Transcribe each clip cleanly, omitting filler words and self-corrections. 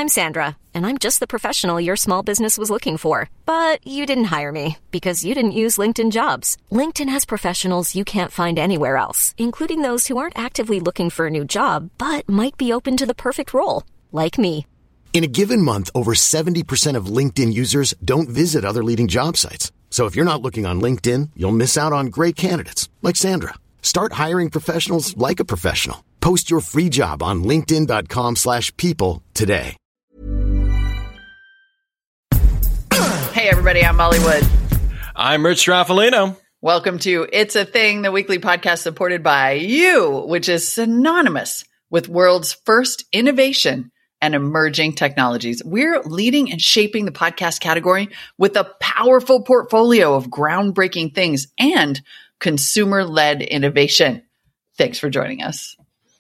I'm Sandra, and I'm just the professional your small business was looking for. But you didn't hire me because you didn't use LinkedIn Jobs. LinkedIn has professionals you can't find anywhere else, including those who aren't actively looking for a new job, but might be open to the perfect role, like me. In a given month, over 70% of LinkedIn users don't visit other leading job sites. So if you're not looking on LinkedIn, you'll miss out on great candidates like Sandra. Start hiring professionals like a professional. Post your free job on linkedin.com/people today. Hey everybody, I'm Molly Wood. I'm Rich Straffolino. Welcome to It's a Thing, the weekly podcast supported by you, which is synonymous with world's first innovation and emerging technologies. We're leading and shaping the podcast category with a powerful portfolio of groundbreaking things and consumer-led innovation. Thanks for joining us.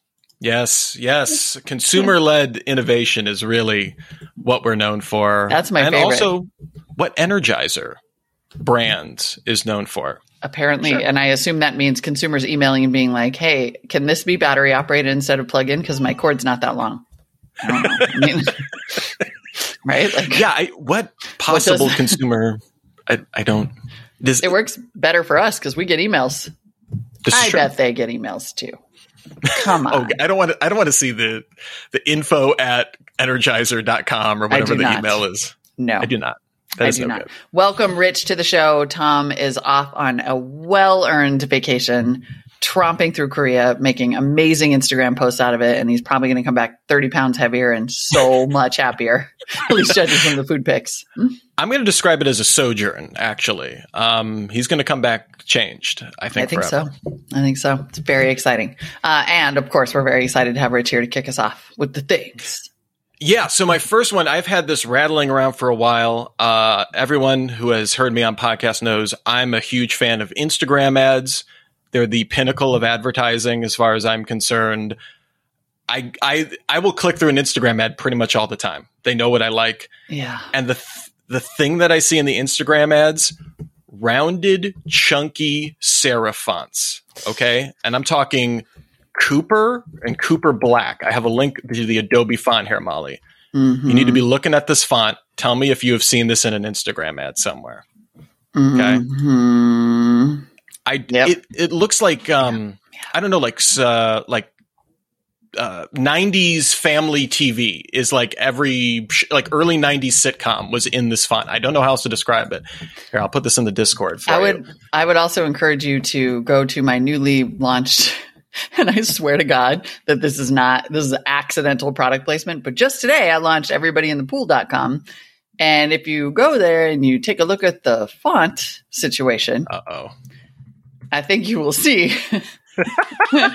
Yes. Consumer-led innovation is really what we're known for. That's my favorite. And also what Energizer brand is known for. Apparently, sure. And I assume that means consumers emailing and being like, hey, can this be battery operated instead of plug-in? Because my cord's not that long. I don't know. I mean, right? Like, yeah. What possible consumer? I don't. It works better for us because we get emails. I bet they get emails too. Come on. I don't want to see the info at energizer.com or whatever the email is. No, I do not. I do not. Welcome, Rich, to the show. Tom is off on a well-earned vacation, tromping through Korea, making amazing Instagram posts out of it. And he's probably going to come back 30 pounds heavier and so much happier, at least judging from the food pics. I'm going to describe it as a sojourn, actually. He's going to come back changed, I think so. It's very exciting. And, of course, we're very excited to have Rich here to kick us off with the things. Yeah, so my first one, I've had this rattling around for a while. Everyone who has heard me on podcast knows I'm a huge fan of Instagram ads. They're the pinnacle of advertising as far as I'm concerned. I will click through an Instagram ad pretty much all the time. They know what I like. Yeah. And the thing that I see in the Instagram ads, rounded, chunky serif fonts. Okay? And I'm talking Cooper and Cooper Black. I have a link to the Adobe font here, Molly. Mm-hmm. You need to be looking at this font. Tell me if you have seen this in an Instagram ad somewhere. Okay? Mm-hmm. It looks like I don't know, like 90s family TV is like every early 90s sitcom was in this font. I don't know how else to describe it. Here, I'll put this in the Discord for you. I would also encourage you to go to my newly launched, and I swear to God that this is accidental product placement, but just today I launched everybodyinthepool.com. And if you go there and you take a look at the font situation, I think you will see that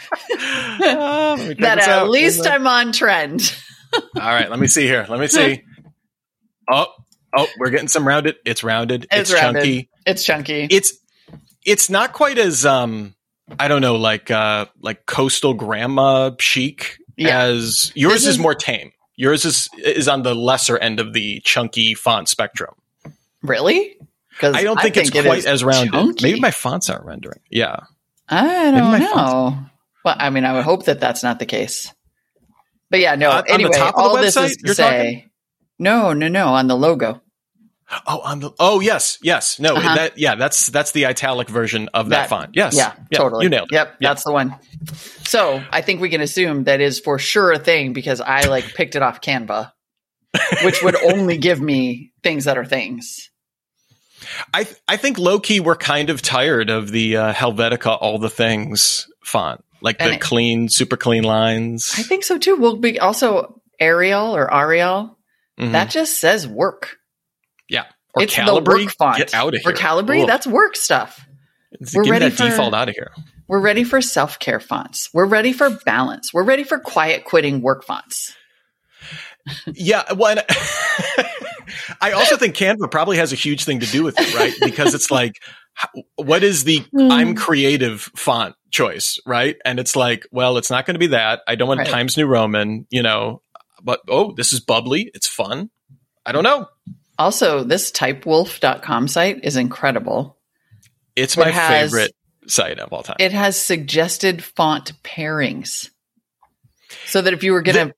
at least I'm on trend. All right, let me see here. Let me see. Oh, we're getting some rounded. It's rounded. It's chunky. It's chunky. It's not quite as I don't know, like coastal grandma chic as yours is more tame. Yours is on the lesser end of the chunky font spectrum. Really? I don't think it's quite as rounded. Chunky. Maybe my fonts aren't rendering. Yeah. I don't know. Well, I mean, I would hope that that's not the case. But yeah, no. Anyway, on the top all of the this website, is to say, no, on the logo. Yes. No, that's the italic version of that font. Yes. Yeah, totally. You nailed it. Yep, that's the one. So I think we can assume that is for sure a thing because I picked it off Canva, which would only give me things that are things. I think low-key we're kind of tired of the Helvetica all the things font, clean, super clean lines. I think so too. We'll be also Arial. Mm-hmm. That just says work. Yeah. Or it's Calibri. The work font. Get out of here. Or Calibri, that's work stuff. Give me that default out of here. We're ready for self-care fonts. We're ready for balance. We're ready for quiet quitting work fonts. Yeah. Well, I also think Canva probably has a huge thing to do with it, right? Because it's like, what is the I'm creative font choice, right? And it's like, well, it's not going to be that. I don't want Times New Roman, but, this is bubbly. It's fun. I don't know. Also, this typewolf.com site is incredible. It's my favorite site of all time. It has suggested font pairings. So that if you were going to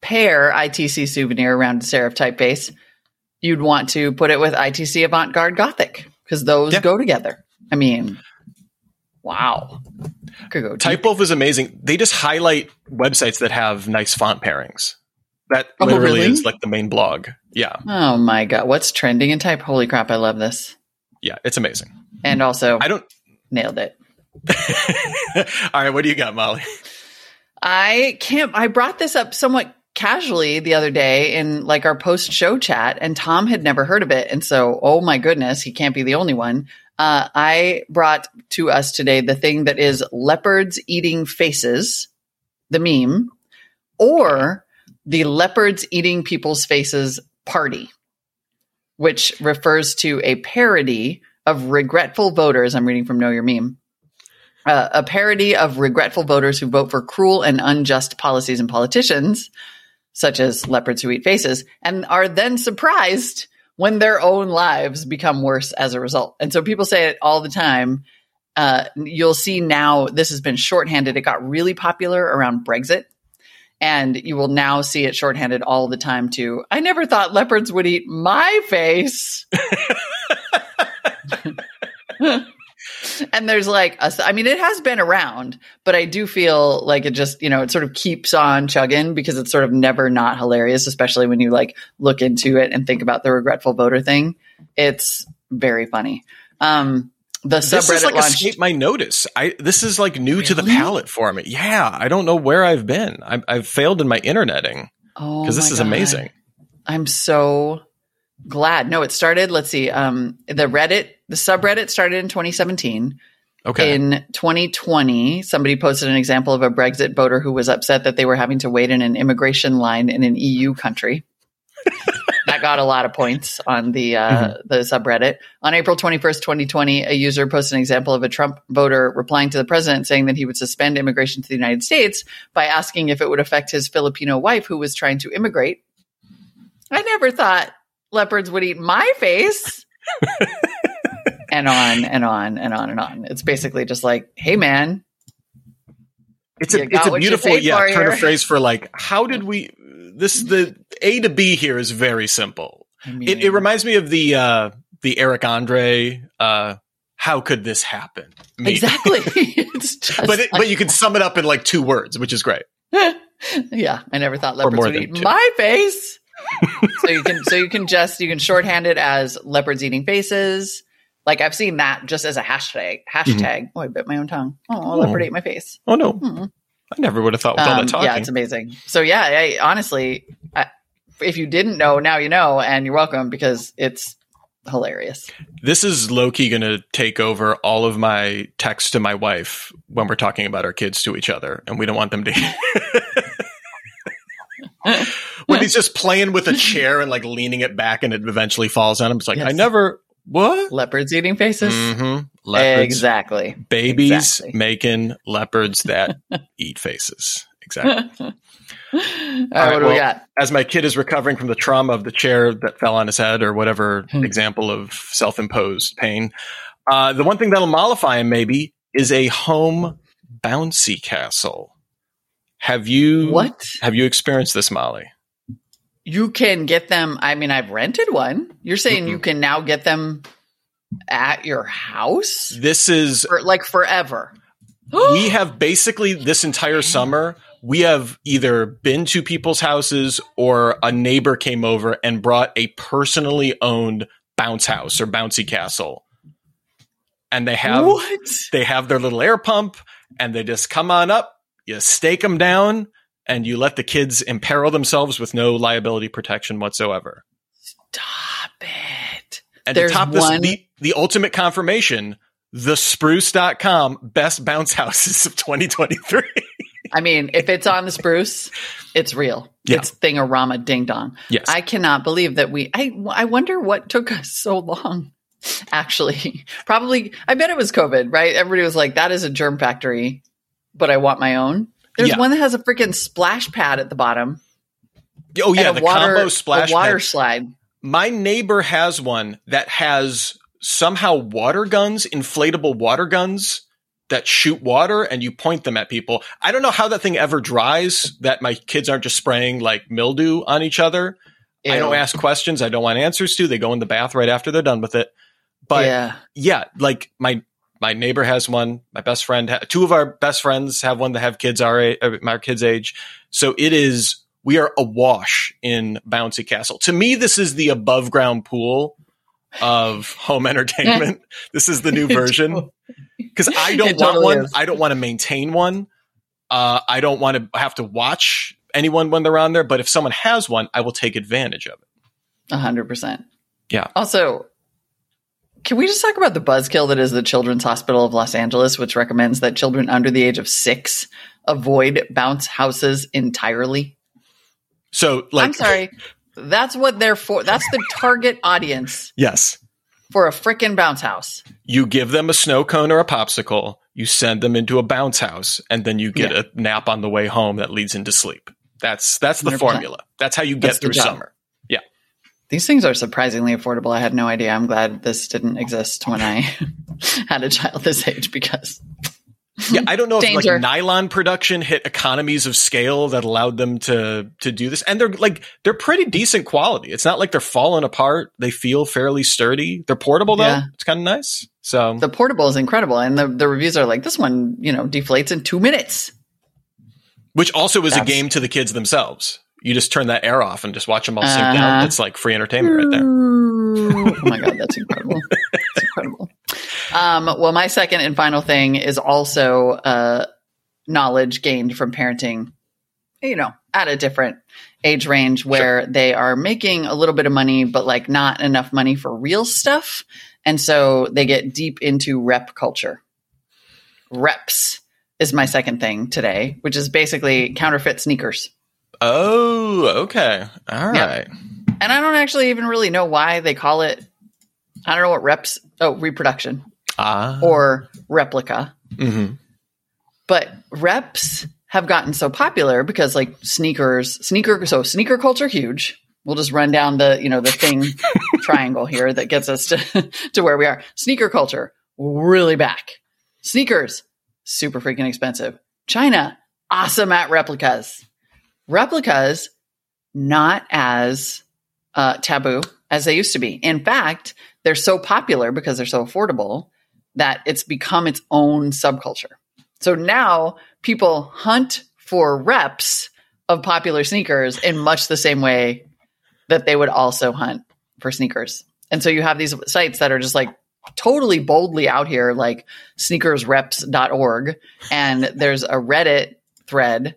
pair ITC Souvenir Rounded Serif typeface, you'd want to put it with ITC Avant-Garde Gothic because those go together. I mean, wow. Could go deep. Typewolf is amazing. They just highlight websites that have nice font pairings. That literally really? is like the main blog. Yeah. Oh my God. What's trending in type? Holy crap. I love this. Yeah, it's amazing. And also, I don't nailed it. All right, what do you got, Molly? I brought this up somewhat casually the other day in like our post-show chat, and Tom had never heard of it. And so, oh my goodness, he can't be the only one. I brought to us today the thing that is leopards eating faces, the meme, or the leopards eating people's faces party, which refers to a parody of regretful voters. I'm reading from Know Your Meme. A parody of regretful voters who vote for cruel and unjust policies and politicians, such as leopards who eat faces, and are then surprised when their own lives become worse as a result. And so people say it all the time. You'll see now this has been shorthanded. It got really popular around Brexit. And you will now see it shorthanded all the time to, I never thought leopards would eat my face. And there's like, it has been around, but I do feel like it just, it sort of keeps on chugging because it's sort of never not hilarious, especially when you like look into it and think about the regretful voter thing. It's very funny. This subreddit is like launched. Escape my notice. This is like new to the palette for me. Yeah, I don't know where I've been. I've failed in my interneting because this is amazing. I'm so glad. No, it started. Let's see. The subreddit started in 2017. Okay. In 2020, somebody posted an example of a Brexit voter who was upset that they were having to wait in an immigration line in an EU country. That got a lot of points on the subreddit. On April 21st, 2020, a user posted an example of a Trump voter replying to the president saying that he would suspend immigration to the United States by asking if it would affect his Filipino wife who was trying to immigrate. I never thought leopards would eat my face. And on and on and on and on. It's basically just like, hey, man. It's a beautiful turn of phrase for like, how did we – the A to B here is very simple. It reminds me of the Eric Andre how could this happen? Exactly. It's just but you can sum it up in like 2 words, which is great. Yeah, I never thought leopards would eat my face. You can shorthand it as leopards eating faces. Like I've seen that just as a hashtag. Mm-hmm. Oh, I bit my own tongue. Oh, leopard ate my face. Oh no. Mm-hmm. I never would have thought with all that talking. Yeah, it's amazing. So yeah, honestly, if you didn't know, now you know, and you're welcome because it's hilarious. This is low-key going to take over all of my texts to my wife when we're talking about our kids to each other, and we don't want them to when he's just playing with a chair and like leaning it back and it eventually falls on him. It's like, yes. What? Leopards eating faces? Mm-hmm. Leopards. Exactly. Babies making leopards that eat faces. Exactly. All right, what do we got? As my kid is recovering from the trauma of the chair that fell on his head or whatever example of self-imposed pain, the one thing that'll mollify him maybe is a home bouncy castle. Have you experienced this, Molly? You can get them. I mean, I've rented one. You're saying you can now get them at your house? This is like forever. We have basically this entire summer, we have either been to people's houses or a neighbor came over and brought a personally owned bounce house or bouncy castle. And they have their little air pump and they just come on up, you stake them down, and you let the kids imperil themselves with no liability protection whatsoever. Stop it. And to top this, the ultimate confirmation, thespruce.com best bounce houses of 2023. I mean, if it's on the Spruce, it's real. Yeah. It's thingorama ding dong. Yes. I cannot believe that I wonder what took us so long. Actually, probably, I bet it was COVID, right? Everybody was like, that is a germ factory, but I want my own. There's one that has a freaking splash pad at the bottom. Oh, yeah, the combo splash pad. Water slide. My neighbor has one that has somehow water guns, inflatable water guns that shoot water and you point them at people. I don't know how that thing ever dries, that my kids aren't just spraying like mildew on each other. Ew. I don't ask questions I don't want answers to. They go in the bath right after they're done with it. But yeah, like my neighbor has one. My best friend, two of our best friends have one that have kids our kids' age. So we are awash in Bouncy Castle. To me, this is the above ground pool of home entertainment. This is the new version. Because I don't want one. I don't want to maintain one. I don't want to have to watch anyone when they're on there. But if someone has one, I will take advantage of it. 100%. Yeah. Also, can we just talk about the buzzkill that is the Children's Hospital of Los Angeles, which recommends that children under the age of 6 avoid bounce houses entirely? So, like, I'm sorry. That's what they're for. That's the target audience. Yes. For a frickin' bounce house. You give them a snow cone or a popsicle, you send them into a bounce house, and then you get a nap on the way home that leads into sleep. That's the 100%. Formula. That's how you get through summer. Yeah. These things are surprisingly affordable. I had no idea. I'm glad this didn't exist when I had a child this age because... Yeah, I don't know if like nylon production hit economies of scale that allowed them to do this. And they're pretty decent quality. It's not like they're falling apart. They feel fairly sturdy. They're portable though. Yeah. It's kind of nice. So the portable is incredible. And the reviews are like, this one, deflates in 2 minutes. Which also is a game to the kids themselves. You just turn that air off and just watch them all sink down. It's like free entertainment right there. Oh my God, that's incredible. That's incredible. Well, my second and final thing is also knowledge gained from parenting, at a different age range where they are making a little bit of money, but like not enough money for real stuff. And so they get deep into rep culture. Reps is my second thing today, which is basically counterfeit sneakers. Oh, okay. All right. Yeah. And I don't actually even really know why they call it. I don't know what reps. Oh, reproduction. Or replica. Mm-hmm. But reps have gotten so popular because like sneaker culture huge. We'll just run down the thing triangle here that gets us to where we are. Sneaker culture, really back. Sneakers, super freaking expensive. China, awesome at replicas. Replicas, not as taboo as they used to be. In fact, they're so popular because they're so affordable that it's become its own subculture. So now people hunt for reps of popular sneakers in much the same way that they would also hunt for sneakers. And so you have these sites that are just like totally boldly out here, like sneakersreps.org. And there's a Reddit thread,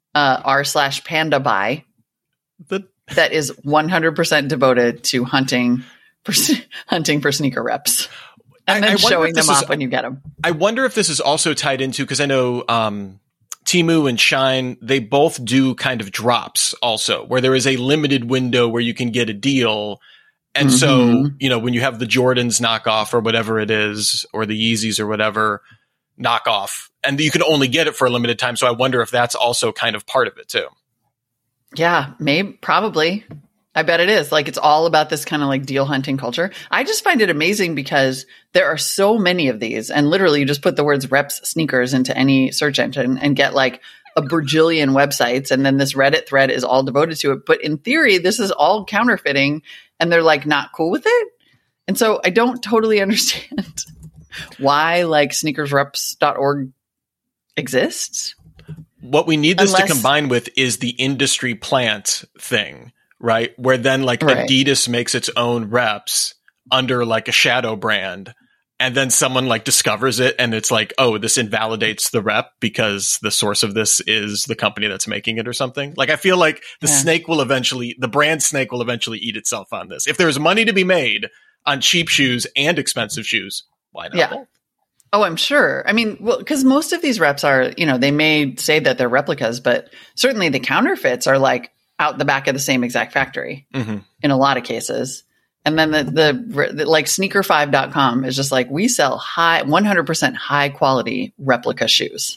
r/pandabuy, that is 100% devoted to hunting for sneaker reps. And then showing them off when you get them. I wonder if this is also tied into, because I know Temu and Shine, they both do kind of drops also, where there is a limited window where you can get a deal. And so, when you have the Jordans knockoff or whatever it is, or the Yeezys or whatever knockoff, and you can only get it for a limited time. So I wonder if that's also kind of part of it too. Yeah, maybe, probably. I bet it is. Like, it's all about this kind of like deal hunting culture. I just find it amazing because there are so many of these, and literally you just put the words reps sneakers into any search engine and get like a bajillion websites. And then this Reddit thread is all devoted to it. But in theory, this is all counterfeiting and they're like not cool with it. And so I don't totally understand why like sneakersreps.org exists. What we need this to combine with is the industry plant thing. Right. Where then like Adidas makes its own reps under like a shadow brand. And then someone like discovers it and it's like, oh, this invalidates the rep because the source of this is the company that's making it or something. Like, I feel like the brand snake will eventually eat itself on this. If there's money to be made on cheap shoes and expensive shoes, why not? Yeah. Oh, I'm sure. I mean, well, because most of these reps are, they may say that they're replicas, but certainly the counterfeits are like out the back of the same exact factory in a lot of cases. And then the like sneaker5.com is just like, we sell 100% high quality replica shoes.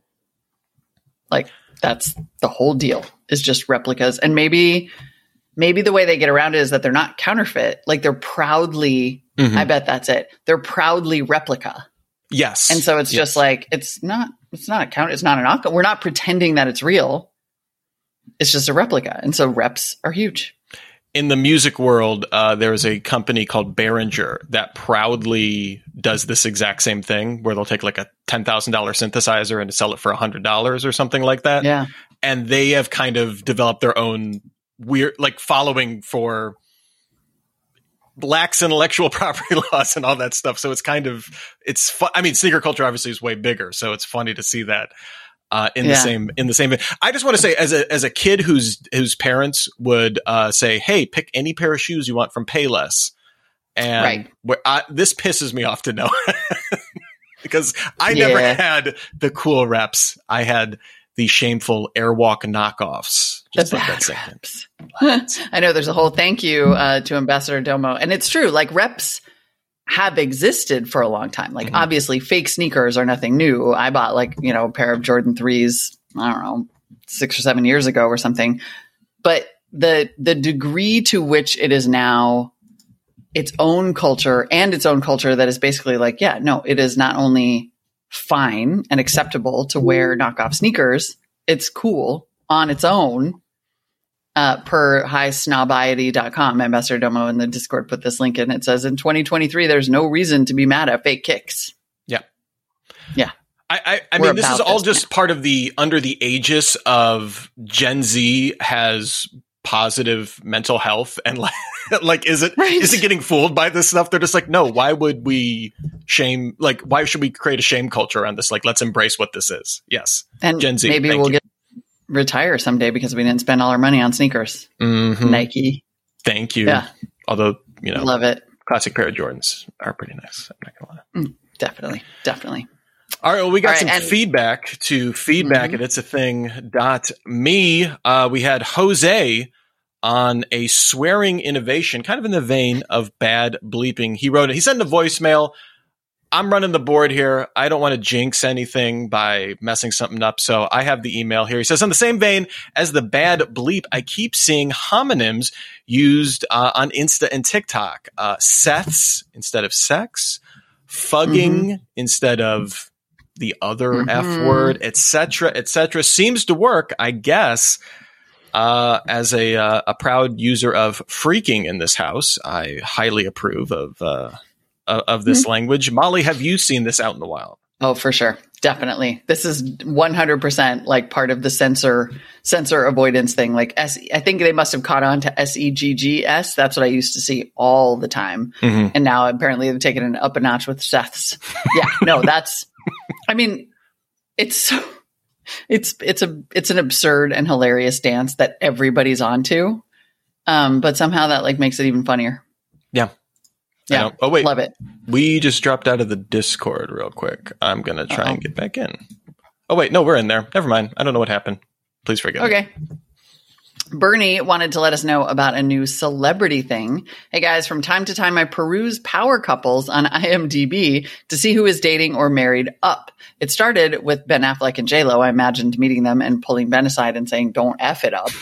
Like, that's the whole deal, is just replicas. And maybe the way they get around it is that they're not counterfeit. Like, they're proudly, I bet that's it. They're proudly replica. Yes. And so it's just like, it's not a count. It's not a knockoff. We're not pretending that it's real. It's just a replica. And so reps are huge. In the music world, there is a company called Behringer that proudly does this exact same thing, where they'll take like a $10,000 synthesizer and sell it for $100 or something like that. Yeah. And they have kind of developed their own weird, like, following for lax intellectual property laws and all that stuff. So it's kind of, it's fun. I mean, sneaker culture obviously is way bigger, so it's funny to see that. In the same vein. I just want to say, as a kid whose parents would say, "Hey, pick any pair of shoes you want from Payless," and this pisses me off to know because I never had the cool reps. I had the shameful Airwalk knockoffs. Just the bad reps. I know there's a whole thank you to Ambassador Domo, and it's true. Like, reps have existed for a long time. Like, obviously fake sneakers are nothing new. I bought a pair of Jordan 3s, I don't know, 6 or 7 years ago or something. But the degree to which it is now its own culture that is basically like, yeah, no, it is not only fine and acceptable to wear knockoff sneakers, it's cool on its own. Per highsnobiety.com, Ambassador Domo in the Discord put this link in. It says, in 2023, there's no reason to be mad at fake kicks. Yeah. Yeah. I mean, this is all just part of under the aegis of Gen Z has positive mental health, and like, is it getting fooled by this stuff? They're just like, no, why would we shame? Like, why should we create a shame culture around this? Like, let's embrace what this is. Yes. And Gen Z. Maybe we'll retire someday because we didn't spend all our money on sneakers. Nike. Thank you. Yeah. Although, love it. Classic pair of Jordans are pretty nice. I'm not gonna lie. Definitely. All right. Well, we got some feedback to feedback at it'sathing.me. We had Jose on a swearing innovation, kind of in the vein of bad bleeping. He sent a voicemail. I'm running the board here. I don't want to jinx anything by messing something up, so I have the email here. He says, on the same vein as the bad bleep, I keep seeing homonyms used on Insta and TikTok. Seths instead of sex, fugging instead of the other F word, etc. Seems to work, I guess. As a proud user of freaking in this house, I highly approve of this language. Molly, have you seen this out in the wild? Oh, for sure. Definitely. This is 100% like part of the censor avoidance thing. Like I think they must have caught on to SEGGS. That's what I used to see all the time. And now apparently they've taken it up a notch with Seths. Yeah, no, I mean, it's an absurd and hilarious dance that everybody's onto. But somehow that like makes it even funnier. Yeah. Yeah. Oh, wait. Love it. We just dropped out of the Discord real quick. I'm going to try and get back in. Oh, wait. No, we're in there. Never mind. I don't know what happened. Please forgive me. Okay. Bernie wanted to let us know about a new celebrity thing. Hey, guys, from time to time, I peruse power couples on IMDb to see who is dating or married up. It started with Ben Affleck and J-Lo. I imagined meeting them and pulling Ben aside and saying, don't F it up.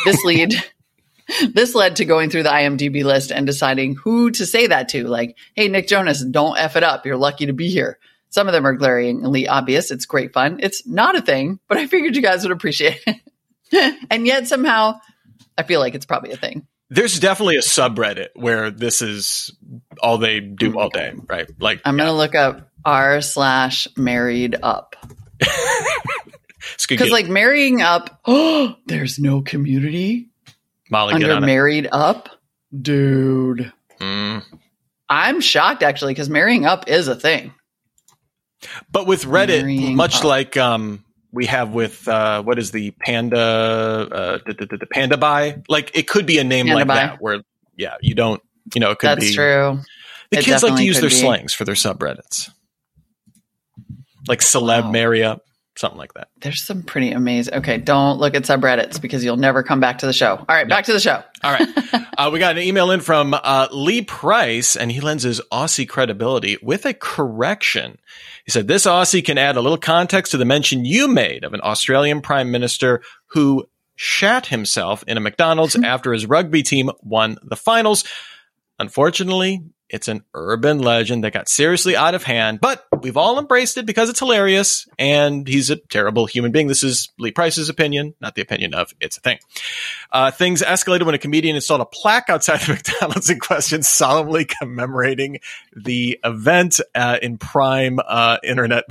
This led to going through the IMDb list and deciding who to say that to. Like, hey, Nick Jonas, don't F it up. You're lucky to be here. Some of them are glaringly obvious. It's great fun. It's not a thing, but I figured you guys would appreciate it. And yet somehow I feel like it's probably a thing. There's definitely a subreddit where this is all they do all day, right? Like, I'm going to look up r/married up. Because like marrying up, there's no community. Molly, under married up, dude. I'm shocked actually because marrying up is a thing. But with Reddit, marrying much up. Like we have with what is the the Panda Buy? Like it could be a name Panda like Buy. That where you don't it could That's be. That's true. The kids like to use their slangs for their subreddits, like celeb marry up. Something like that. There's some pretty amazing. Okay, don't look at subreddits because you'll never come back to the show. All right, back to the show. All right. We got an email in from Lee Price, and he lends his Aussie credibility with a correction. He said, this Aussie can add a little context to the mention you made of an Australian prime minister who shat himself in a McDonald's after his rugby team won the finals. Unfortunately, it's an urban legend that got seriously out of hand, but we've all embraced it because it's hilarious, and he's a terrible human being. This is Lee Price's opinion, not the opinion of It's a Thing. Things escalated when a comedian installed a plaque outside the McDonald's in question, solemnly commemorating the event in prime internet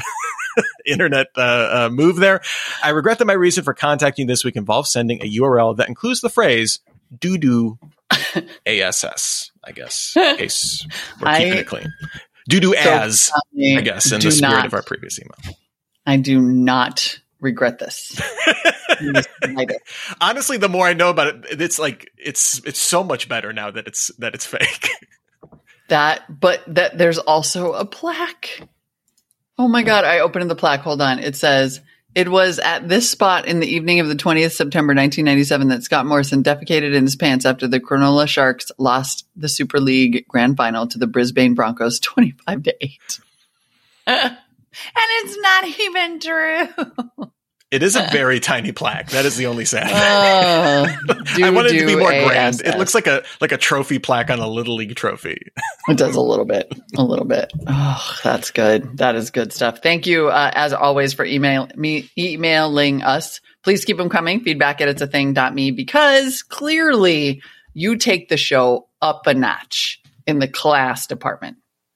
move there. I regret that my reason for contacting this week involves sending a URL that includes the phrase doo-doo ASS, I guess, in case we're keeping it clean. Doo-doo as, I guess, in the spirit of our previous email. I do not regret this. Honestly, the more I know about it, it's like it's so much better now that it's fake. But there's also a plaque. Oh my God, I opened the plaque. Hold on. It says, it was at this spot in the evening of the 20th September 1997 that Scott Morrison defecated in his pants after the Cronulla Sharks lost the Super League Grand Final to the Brisbane Broncos 25-8. And it's not even true. It is a very tiny plaque. That is the only sad thing. I wanted it to be more grand. It looks like a trophy plaque on a Little League trophy. It does a little bit. Oh, that's good. That is good stuff. Thank you, as always, for emailing us. Please keep them coming. Feedback at it'sathing.me, because clearly you take the show up a notch in the class department.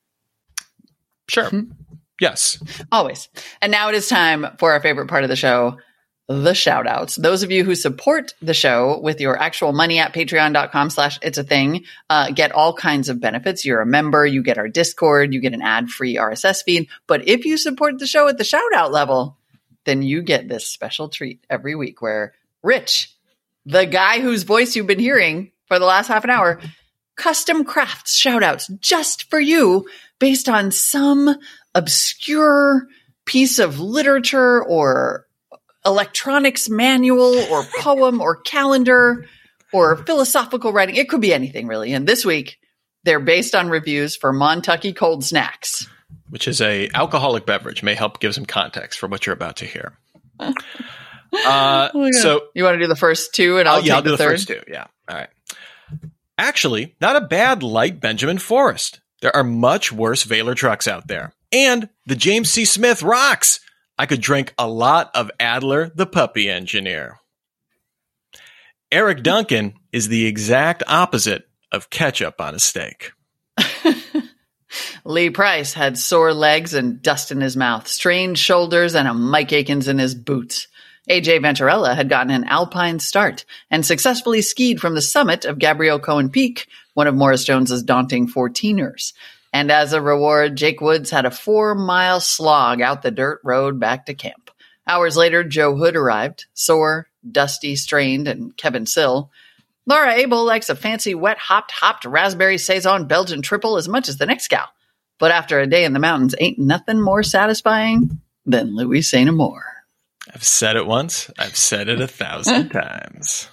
Sure. Yes. Always. And now it is time for our favorite part of the show, the shout outs. Those of you who support the show with your actual money at patreon.com/it'sathing get all kinds of benefits. You're a member, you get our Discord, you get an ad-free RSS feed. But if you support the show at the shout out level, then you get this special treat every week where Rich, the guy whose voice you've been hearing for the last half an hour, custom crafts shout outs just for you based on some obscure piece of literature or electronics manual or poem or calendar or philosophical writing. It could be anything, really. And this week, they're based on reviews for Montucky Cold Snacks, which is a alcoholic beverage. May help give some context for what you're about to hear. So you want to do the first two, and I'll do the third? First two. Yeah. All right. Actually, not a bad light Benjamin Forrest. There are much worse Valor trucks out there. And the James C. Smith rocks. I could drink a lot of Adler, the puppy engineer. Eric Duncan is the exact opposite of ketchup on a steak. Lee Price had sore legs and dust in his mouth, strained shoulders, and a Mike Akins in his boots. AJ Venturella had gotten an alpine start and successfully skied from the summit of Gabrielle Cohen Peak, one of Morris Jones's daunting 14ers. And as a reward, Jake Woods had a 4-mile slog out the dirt road back to camp. Hours later, Joe Hood arrived, sore, dusty, strained, and Kevin Sill. Laura Abel likes a fancy wet hopped raspberry saison Belgian triple as much as the next gal. But after a day in the mountains, ain't nothing more satisfying than Louis St. Amour. I've said it once. I've said it 1,000 times.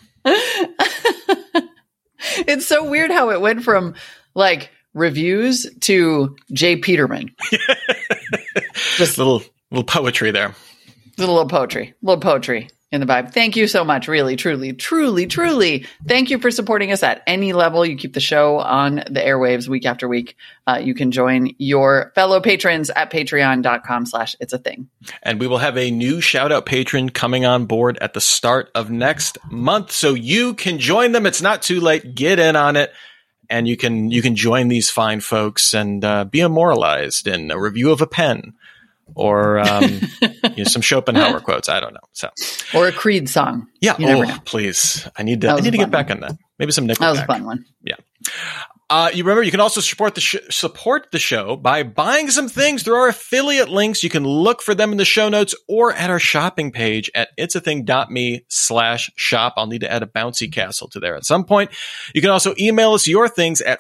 It's so weird how it went from like reviews to Jay Peterman. Just a little poetry there. A little poetry in the vibe. Thank you so much. Really, truly. Thank you for supporting us at any level. You keep the show on the airwaves week after week. You can join your fellow patrons at patreon.com/it'sathing. And we will have a new shout out patron coming on board at the start of next month. So you can join them. It's not too late. Get in on it. And you can join these fine folks and be immortalized in a review of a pen. Or some Schopenhauer quotes. I don't know. Or a Creed song. Yeah. Please. I need to get back on that. Maybe some Nickelback. That was a fun one. Yeah. You remember, you can also support the show by buying some things through our affiliate links. You can look for them in the show notes or at our shopping page at it'sathing.me/shop. I'll need to add a bouncy castle to there at some point. You can also email us your things at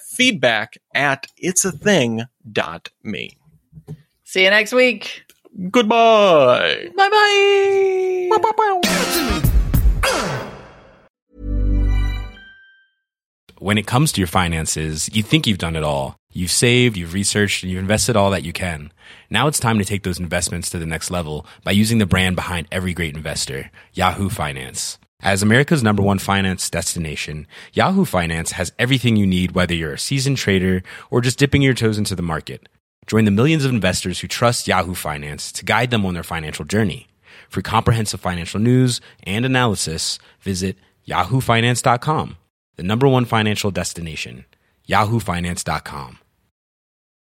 feedback@it'sathing.me. See you next week. Goodbye. Bye-bye. When it comes to your finances, you think you've done it all. You've saved, you've researched, and you've invested all that you can. Now it's time to take those investments to the next level by using the brand behind every great investor, Yahoo Finance. As America's #1 finance destination, Yahoo Finance has everything you need, whether you're a seasoned trader or just dipping your toes into the market. Join the millions of investors who trust Yahoo Finance to guide them on their financial journey. For comprehensive financial news and analysis, visit yahoofinance.com, the #1 financial destination, yahoofinance.com.